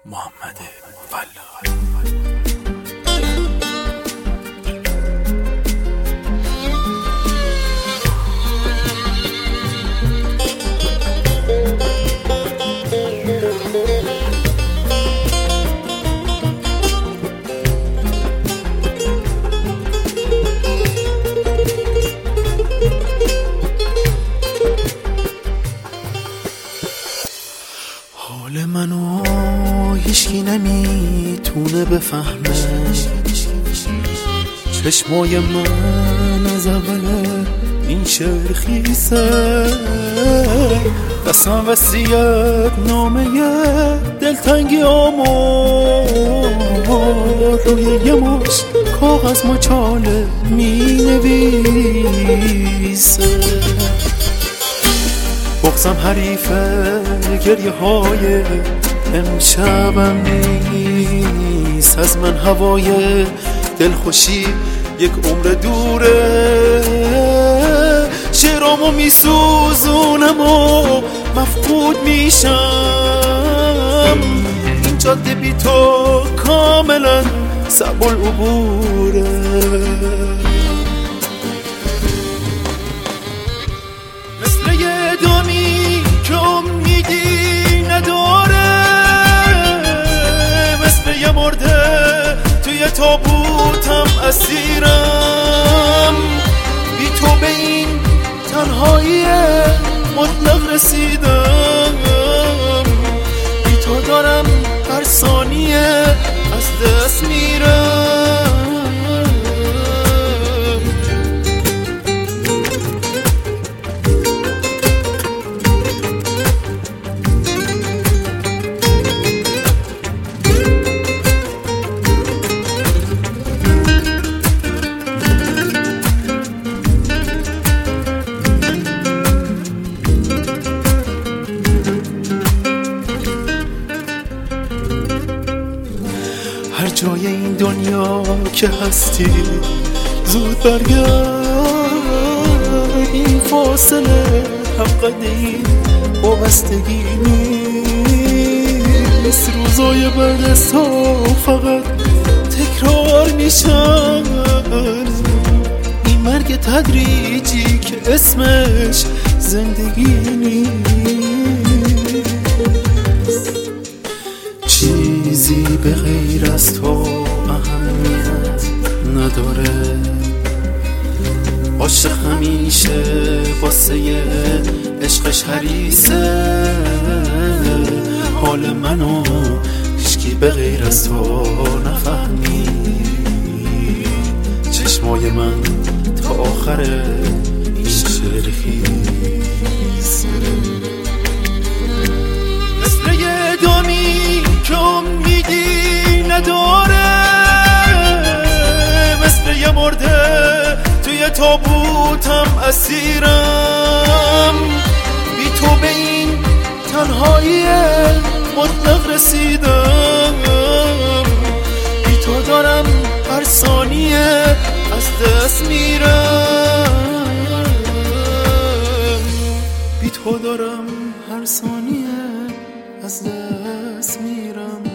محمد فلاح. حال منو هیچکی نمیتونه بفهمه، چشمای من از اول این شعر خیسه، دستم وصیت نامه دلتنگی روی یه مش کاغذ مچاله می نویسه. بغضم حریفه گریه های امشبم نیست، از من هوای دلخوشی یک عمر دوره، شعرامو میسوزونم و مفقود میشم، این جاده بی تو کاملا صعب العبوره. مثل یه دامی که امیدی نداره، مثل یه مرده توی تابوتم اسیرم، بی تو به این تنهایی مطلق رسیدم، بی تو دارم هر ثانیه از دست میرم. هر جای این دنیا که هستی زود برگرد، این فاصله حق این وابستگی نیست، روزای بعد از تو فقط تکرار میشن، این مرگ تدریجی که اسمش زندگی نیست، چیزی به غیر از تو اهمیت نداره، عاشق همیشه واسه عشقش حریصه، حال منو هیچکی به غیر از تو نفهمی، چشمای من تا آخر این شعر خیسه. مثل یه دامی که امیدی نداره، مثل یه مرده توی تابوتم اسیرم، بی تو به این تنهایی مطلق رسیدم، بی تو دارم هر ثانیه از دست میرم، بی تو دارم هر ثانیه از دست میرم.